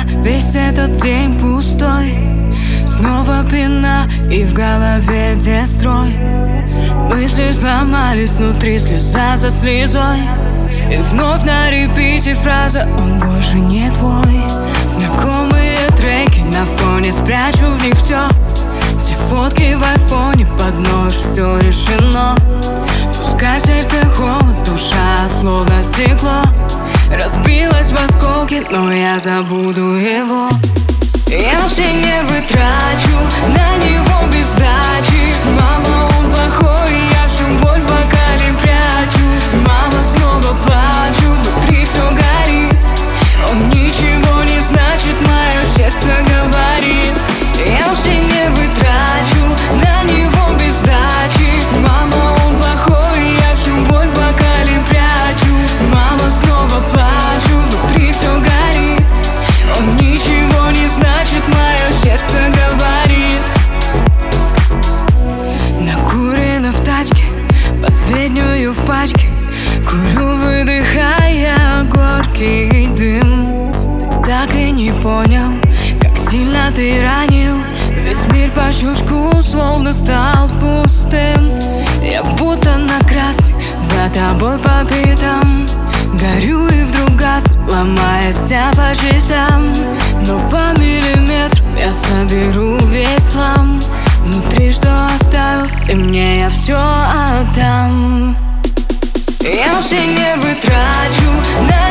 весь этот день пустой. Снова пена и в голове дестрой. Мысли сломались внутри, слеза за слезой. И вновь на репите фраза «Он больше не твой». Знакомые треки на фоне, спрячу в них все. Все фотки в айфоне, под нож, все решено. Пускай в сердце холод, душа словно стекло. Разбилась в осколки, но я забуду его. Я все нервы трачу на него без сдачи. Мама, он плохой, я всю боль в вокале прячу. Мама, снова плачу, внутри все горит. Он ничего не значит, мое сердце говорит. Я все нервы трачу на него без сдачи. Мама, он плохой, я всю боль в вокале прячу. Мама, снова плачу, внутри все горит. Он ничего не значит, мое сердце говорит. Накурено в тачке, последнюю в пачке. Курю, выдыхая горький дым. Ты так и не понял, как сильно ты ранил. Весь мир по щелчку словно стал пустым. Я будто на красный, за тобой по пятам. Горю и вдруг газ, ломаясь по частям. Но по миллиметру я соберу весь хлам. Внутри что оставил, и мне я все отдам. Я все нервы трачу на